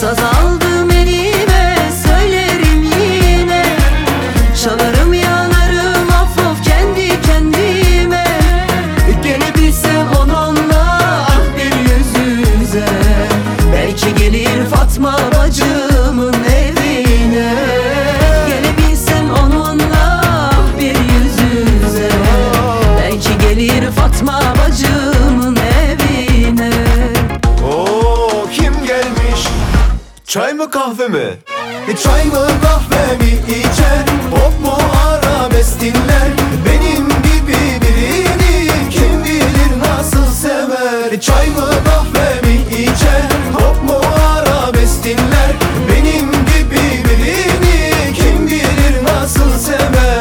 Saz aldım elime, söylerim yine. Çalarım yanarım af of kendi kendime. Gelebilsem onunla ah bir yüz yüze, belki gelir Fatma bacımın evine. Gelebilsem onunla ah bir yüz yüze, belki gelir Fatma bacımın evine. Oo, kim gelmiş? Çay mı kahve mi? Çay mı kahve mi içer? Pop mu arabesk dinler? Benim gibi birini kim bilir nasıl sever? Çay mı kahve mi içer? Pop mu arabesk dinler? Benim gibi birini kim bilir nasıl sever?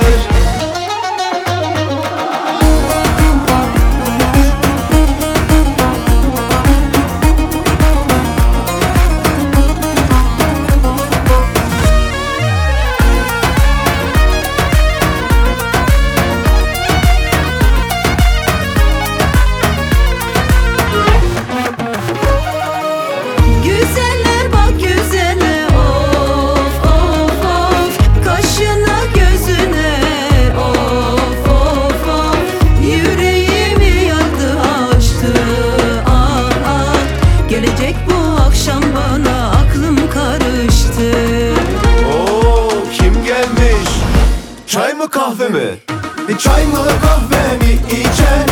Güzeller bak güzeller, of of of. Kaşına gözüne, of of of. Yüreğimi yardı açtı, ah ah. Gelecek bu akşam bana aklım karıştı. Oo, kim gelmiş? Çay mı kahve mi? Çay mı kahve mi içer?